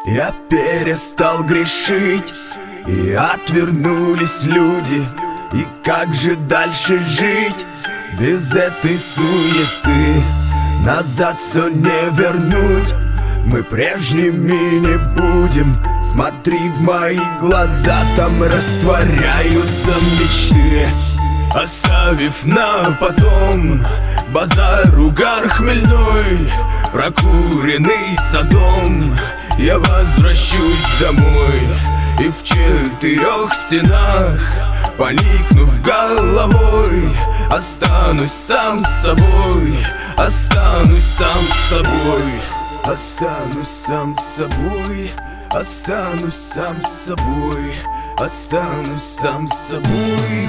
Я перестал грешить, и отвернулись люди. И как же дальше жить без этой суеты? Назад все не вернуть, мы прежними не будем. Смотри в мои глаза, там растворяются мечты. Оставив на потом базар, угар хмельной, прокуренный садом, я возвращусь домой. И в 4 стенах, поникнув головой, останусь сам с собой, останусь сам с собой, останусь сам с собой, останусь сам с собой, останусь сам с собой.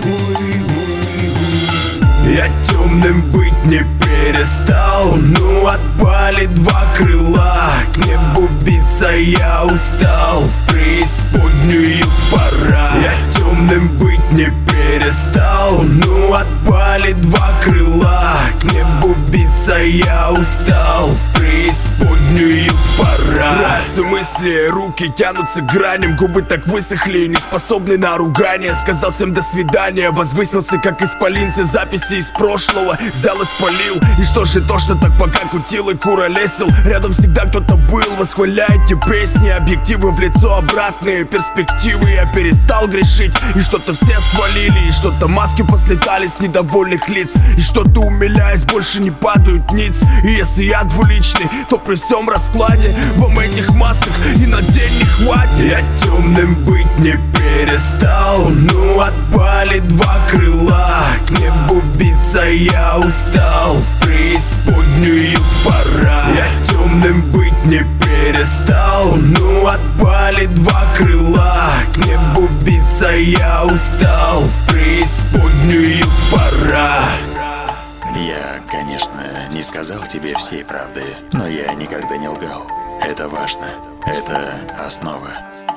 Я темным быть не перестал, ну отпали 2 крыла. К небу биться я устал, в преисподнюю пора. Я темным быть не перестал, ну отпали 2 крыла. К небу биться я устал, в преисподнюю пора. Рвутся мысли, руки тянутся к граням, губы так высохли, не способны на ругание. Сказал всем до свидания, возвысился как исполинцы, записи из прошлого взял и спалил. И что же то, что так пока кутил и куролесил? Рядом всегда кто-то был, восхваляете песни, объективы в лицо, обратные перспективы. Я перестал грешить, и что-то все свалили, и что-то маски послетали с недовольных лиц, и что-то, умиляясь, больше не падают ниц. И если я двуличный, то при всем раскладе вам этих масок и на день не хватит. Я темным быть не перестал, ну отпали 2 крыла. К небу биться я устал, в преисподнюю пора. Я темным быть не перестал, ну отпали 2 крыла. К небу биться я устал, в преисподнюю пора. Я, конечно, не сказал тебе всей правды, но я никогда не лгал. Это важно, это основа.